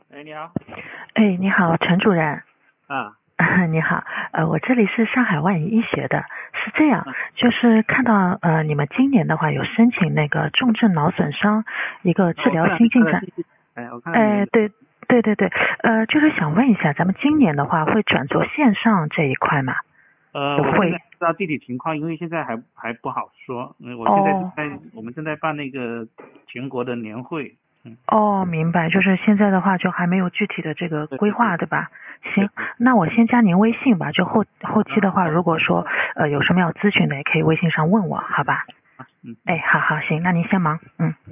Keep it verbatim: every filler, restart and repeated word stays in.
哎，你好。 哎，你好，陈主任。 啊。 你好，呃，我这里是上海万医医学的，是这样， 嗯就是看到呃你们今年的话有申请那个重症脑损伤一个啊， 治疗我看到你新进展。 发的信息。哎，我看到你的。 哎，对对对对，呃，就是想问一下，咱们今年的话会转做线上这一块吗？ 呃， 有会？ 我现在不知道具体情况，因为现在还还不好说。嗯，我现在正哦在我们正在办那个全国的年会。嗯， 哦，明白，就是现在的话就还没有具体的这个规对对对划，对吧？行， 对对。 那我先加您微信吧，就后后期啊， 的话， 好。 如果说呃有什么要咨询的，也可以微信上问我，好吧？ 啊，嗯嗯。 哎，好好行，那您先忙，嗯。